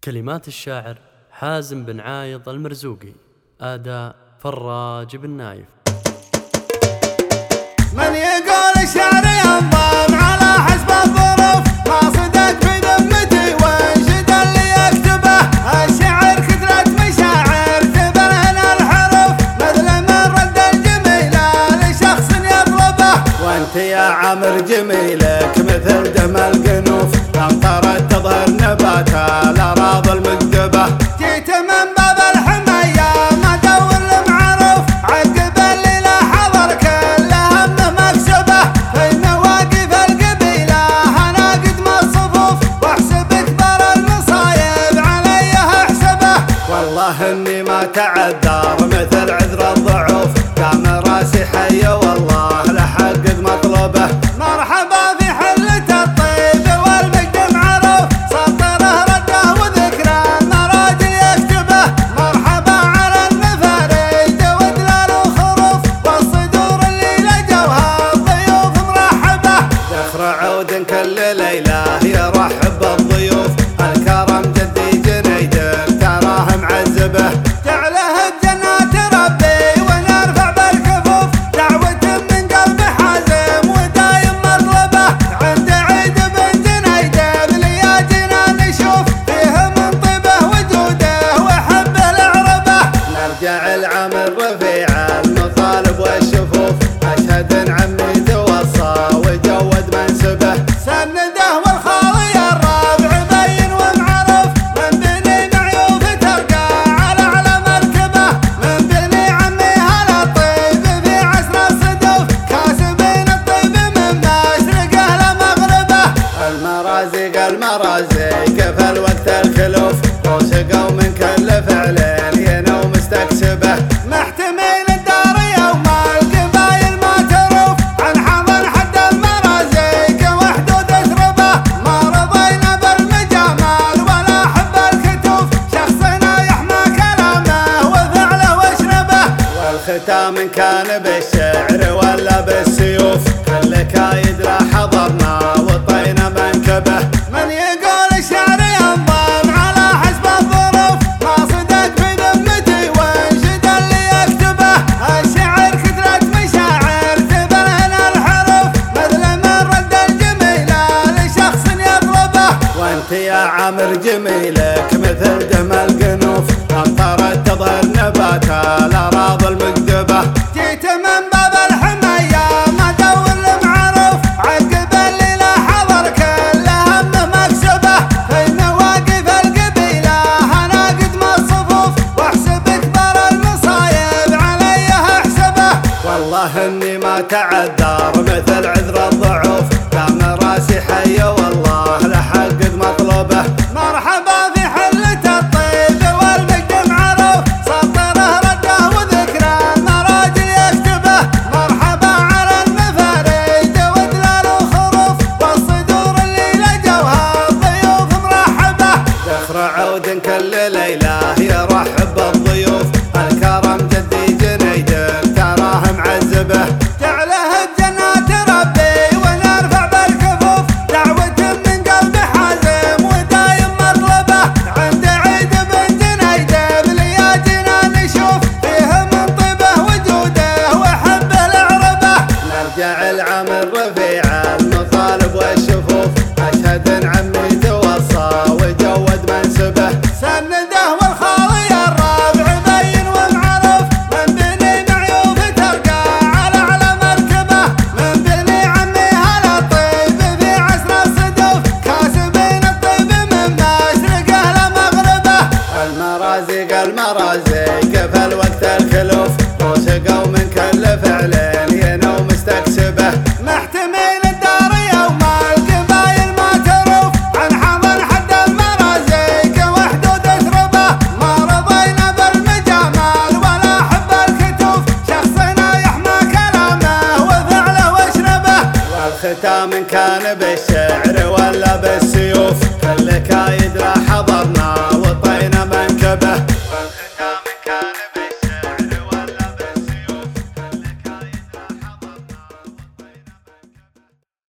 كلمات الشاعر حازم بن عايض المرزوقي، أداء فراج بن نايف. من يقول الشعر ينظم على حسب الظروف، ما صدق في ذمتي وانشد اللي يكتبه. الشعر كثرة مشاعر تبرهن الحروف، مثل من رد الجميلة لشخص يطلبه. وانت يا عمر جميلك مثل دم القنوف، امطرت تظهر نبات الاراضي المكتبه. جيت من باب الحمية ما دور المعروف، عقب الليلة حضر كل همه مكسبه. في مواقف القبيلة انا قدم الصفوف، واحسب اكبر المصايب علي احسبه. والله اني ما تعذر مثل عذر الضعوف، قام راسي حي والله لحقق مطلبه. مرحبا في حلة الطيب والمجد معروف، سطره رده وذكره المراجل يكتبه. مرحبا على المفاريد ودلال وخروف، والصدور اللي لجوها الضيوف مرحبه. ذكر عود كل ليلة يرحب بالضيوف، الكرم جدي جنيد تراه معذبه. جعله بجنات ربي ونرفع بالكفوف، دعوة من قلب حازم ودايم مطلبه. عند عيد بن جنيد بلياتنا نشوف، فيه من طيبه وجوده وحبه العربه. نرجع العام الرفيع المطالب والشفوف، اشهد ان عمي توصى وجود منسبه. سنده والخالي الرابع بين ومعروف، من بني معيوف ترقى على اعلى مركبه. من بني عمي هلا الطيب في عصر الصدوف، كاسبين الطيب من مشرقه لمغربه. المرازق في الوقت الخلوف، وسقوا من كل فعل ينو مستكسبه. محتمل الدار يوم القبايل ما تروف، عن حضن حد المرازق وحدود اشربه. ما رضينا بالمجامل ولا حب الكتوف، شخصنا يحمى كلامه وفعله واشربه. والختام كان بالشعر ولا بالسيوف، كل كايد لا حضرنا وطينا منكبه. من يقول الشعر ينظم على حسب الظروف، ما صدق في ذمتي وانشد اللي يكتبه. الشعر كثرة مشاعر تبرهن الحروف، مثل من رد الجميلة لشخص يطلبه. وانت يا عمر جميلك مثل دم القنوف، امطرت تظهر نبات الاراضي المكتبه. جيت من باب الحمية ما دور المعروف، عقب الليلة حضر كل همه مكسبه. في مواقف القبيلة انا قدم الصفوف، واحسب اكبر المصايب علي احسبه. والله اني ما تعذر مثل عذر الضعوف، قام راسي حي والله لحقق مطلبه. مرحبا في حلة الطيب والمجد معروف، سطره رده وذكره المراجل يكتبه. مرحبا على المفاريد ودلال وخروف، والصدور اللي لجوها الضيوف مرحبه. ذكر عود كل ليلة يرحب بالضيوف، الكرم جدي جنيد تراه معذبه. جعله بجنات ربي ونرفع بالكفوف، دعوة من قلب حازم ودايم مطلبه. عند عيد بن جنيد بلياتنا نشوف، فيه من طيبه وجوده وحبه العربه. نرجع العام الرفيع المطالب والشفوف، اشهد ان عمي توصى وجود منسبه. سنده والخالي الرابع بين ومعروف، من بني معيوف ترقى على اعلى مركبه. من بني عمي هلا الطيب في عصر الصدوف، كاسبين الطيب من مشرقه لمغربه. المرازق في الوقت الخلوف، وسقوا من كل فعل ينو مستكسبه. محتمل الدار يوم القبايل ما تروف، عن حضن حد المرازق وحدود اشربه. ما رضينا بالمجامل ولا حب الكتوف، شخصنا يحمى كلامه وفعله واشربه. والختام كان بالشعر ولا بالسيوف، كل كايد لا حضر